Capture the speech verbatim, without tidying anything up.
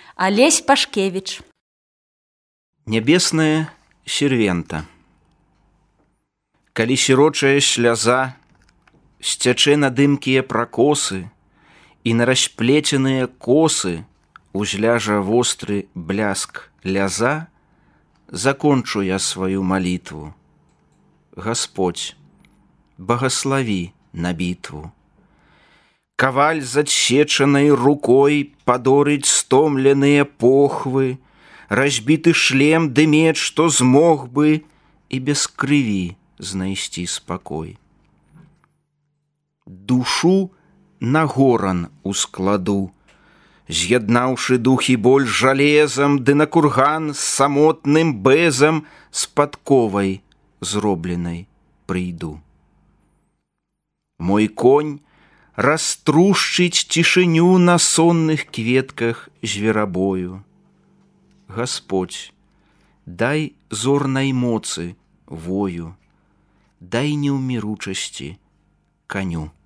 Алесь Пашкевич. Нябесная сервента. Калі сірочая сляза сцячэ на дымкія пракосы і на расплеценыя косы узляжа востры бляск ляза, закончу я сваю малітву. Господь, багаславі на бітву. Каваль з адсечанай рукой падорыць стомленыя похвы, разбіты шлем ды меч, што змог бы і без крыві знайсці спакой. Душу на горан ускладу, з'яднаўшы дух і боль жалезам, ды на курган з самотным бэзам з падковай зробленай прыйду. Мой конь раструшчыць цішыню на сонных кветках зверабою. Господь, дай зорнай моцы вою, дай неўміручасці каню.